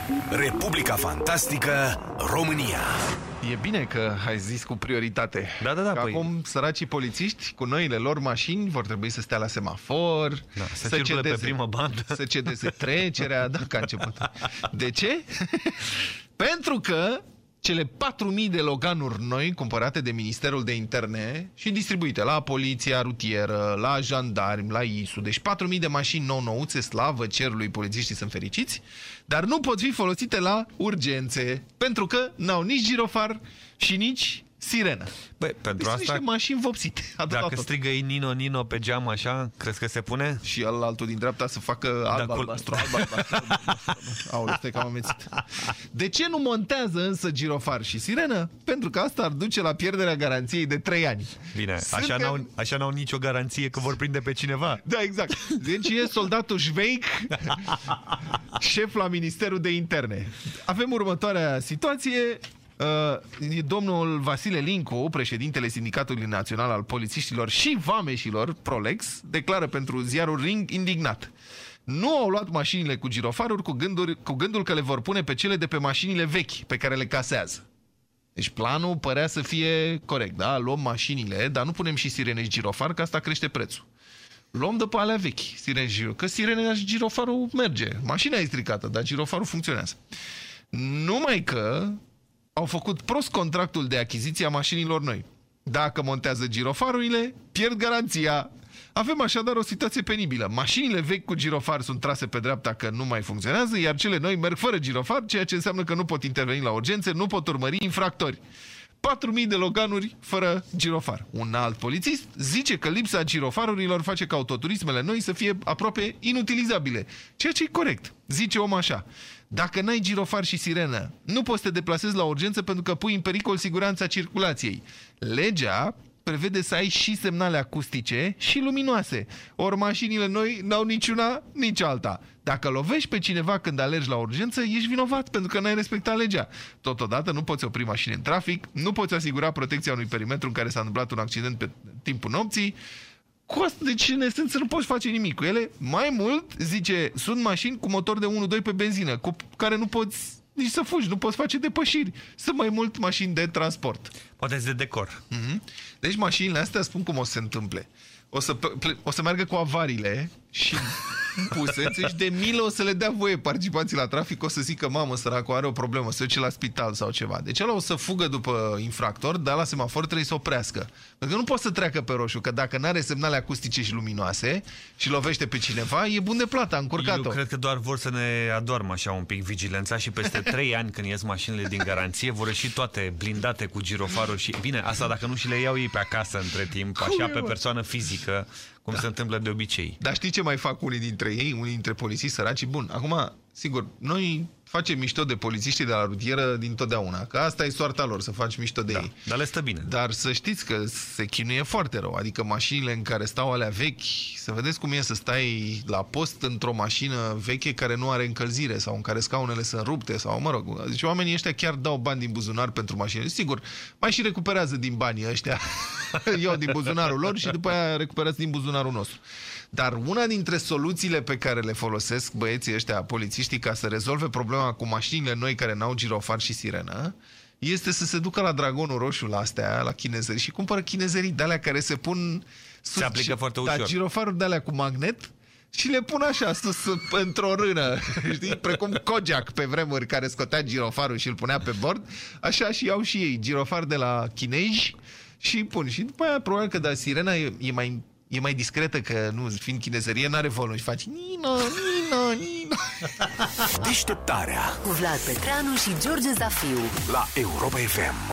Republica Fantastică România. E bine că ai zis cu prioritate. Da. Că acum săracii polițiști cu noile lor mașini vor trebui să stea la semafor, să circule pe prima bandă, să cedeze trecerea, că a început. De ce? Pentru că cele 4.000 de loganuri noi cumpărate de Ministerul de Interne și distribuite la Poliția Rutieră, la jandarmi, la ISU, deci 4.000 de mașini nou-nouțe, slavă cerului, polițiștii sunt fericiți, dar nu pot fi folosite la urgențe, pentru că n-au nici girofar și nici sirenă. Băi, pentru asta, niște mașini vopsite. Dacă strigă Nino, Nino pe geam așa, crezi că se pune? Și altul din dreapta să facă alb-albastru. Aoleu, stai că am amețit. De ce nu montează însă girofar și sirenă? Pentru că asta ar duce la pierderea garanției de 3 ani. Bine, așa n-au nicio garanție că vor prinde pe cineva. Da, exact. Deci e soldatul Șveic, șef la Ministerul de Interne. Avem următoarea situație. Domnul Vasile Lincu, președintele Sindicatului Național al Polițiștilor și Vameșilor, Prolex, declară pentru ziarul Ring indignat: nu au luat mașinile cu girofaruri cu gândul că le vor pune pe cele de pe mașinile vechi pe care le casează. Deci planul părea să fie corect, da? Luăm mașinile, dar nu punem și sirene și girofar, că asta crește prețul. Luăm de pe alea vechi, sirene și girofar, că sirene și girofarul merge. Mașina e stricată, dar girofarul funcționează. Numai că au făcut prost contractul de achiziție a mașinilor noi. Dacă montează girofarurile, pierd garanția. Avem așadar o situație penibilă. Mașinile vechi cu girofar sunt trase pe dreapta că nu mai funcționează, iar cele noi merg fără girofar, ceea ce înseamnă că nu pot interveni la urgențe, nu pot urmări infractori. 4.000 de loganuri fără girofar. Un alt polițist zice că lipsa girofarurilor face ca autoturismele noi să fie aproape inutilizabile. Ceea ce e corect. Zice om așa: dacă n-ai girofar și sirenă, nu poți să te deplasezi la urgență pentru că pui în pericol siguranța circulației. Legea prevede să ai și semnale acustice și luminoase. Ori mașinile noi n-au niciuna, nici alta. Dacă lovești pe cineva când alergi la urgență, ești vinovat pentru că n-ai respectat legea. Totodată nu poți opri mașini în trafic, nu poți asigura protecția unui perimetru în care s-a întâmplat un accident pe timpul nopții. Cu asta, deci, în esență, nu poți face nimic cu ele. Mai mult, zice, sunt mașini cu motor de 1.2 pe benzină, cu care nu poți nici să fugi, nu poți face depășiri. Sunt mai mult mașini de transport. Poate de decor. Deci mașinile astea spun cum o să se întâmple. O să meargă cu avariile și puse, și de milă o să le dea voie participanții la trafic, o să zică: mamă, săracul are o problemă, să duce la spital sau ceva. Deci ăla o să fugă după infractor, dar la semafor trebuie să oprească. Pentru că nu poate să treacă pe roșu, că dacă n-are semnale acustice și luminoase și lovește pe cineva, e bun de plată, a încurcat-o. Eu cred că doar vor să ne adormă așa un pic vigilența și peste 3 ani, când ies mașinile din garanție, vor ieși toate blindate cu girofarul și... Bine, asta dacă nu și le iau ei pe acasă între timp, așa pe persoană fizică, cum se întâmplă de obicei. Dar știi ce mai fac unii dintre ei, unii dintre polițiști săraci? Bun, acum, sigur, noi facem mișto de polițiștii de la rutieră dintotdeauna, că asta e soarta lor, să faci mișto de ei. Dar le stă bine. Dar să știți că se chinuie foarte rău, adică mașinile în care stau alea vechi, să vedeți cum e să stai la post într-o mașină veche care nu are încălzire sau în care scaunele sunt rupte sau, mă rog, deci oamenii ăștia chiar dau bani din buzunar pentru mașini. Sigur, mai și recuperează din banii ăștia, iau din buzunarul lor și după aia recuperează din buzunarul nostru. Dar una dintre soluțiile pe care le folosesc băieții ăștia, polițiștii, ca să rezolve problema cu mașinile noi care n-au girofar și sirenă, este să se ducă la Dragonul Roșu, la astea, la chinezării, și cumpără chinezerii de-alea care se pun sus. Se aplică foarte ușor. Dar girofaruri de-alea cu magnet și le pun așa sus într-o rână, știi? Precum Kojak pe vremuri, care scotea girofarul și îl punea pe bord, așa și iau și ei girofar de la chinezi și pun. Și după aia probabil că sirena e mai discretă, că nu, fiind chinezărie, n-are volum și faci Nino, Nino, Nino. Deșteptarea cu Vlad Petreanu și George Zafiu la Europa FM.